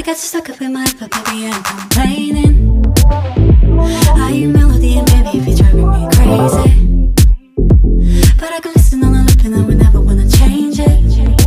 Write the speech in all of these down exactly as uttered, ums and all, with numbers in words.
got you stuck up in my head, but baby, I'm complaining. Are you melody and baby, if you're driving me crazy? But I can listen on the lip and I would never wanna change it.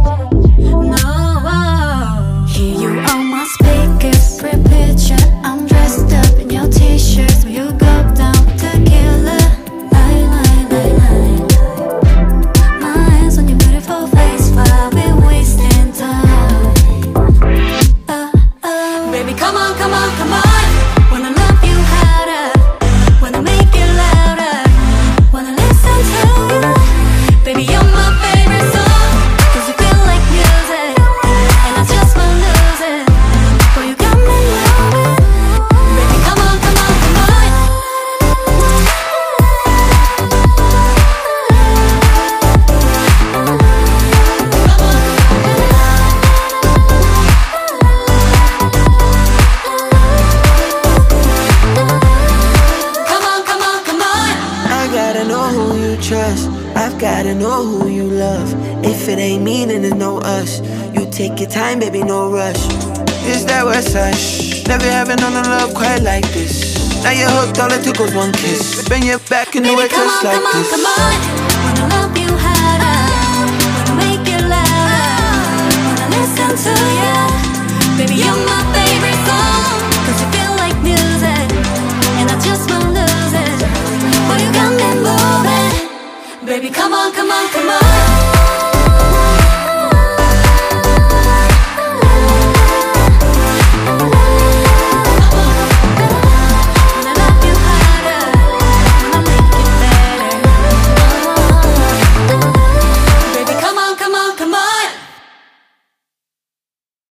No, hear you on my speakers, pretty picture. I'm dressed up in your t-shirts, so you go down with tequila. Lie, lie, lie, lie. My hands on your beautiful face while we're wasting time. Uh, uh. Baby, come on, come on, come on. Wanna love you harder, wanna make it louder, wanna listen to you. Baby, you're my favorite song, cause you feel like music, and I just won't lose it. Boy, you got me moving. Baby, come on, come on, come on. Come on, come on, come on. I gotta know who you trust, I've gotta know who you love. If it ain't me, then there's no us. You take your time, baby, no rush. It's that west side. Never having known a love quite like this. Now you're hooked, all it took was one kiss. Bend your back and do Baby, it come just on, like come on, this. come on. Wanna love you harder, wanna make it louder, wanna listen to you. Baby, you're my favorite song, cause you feel like music, and I just won't lose it. Boy, you got me moving. Baby, come on, come on.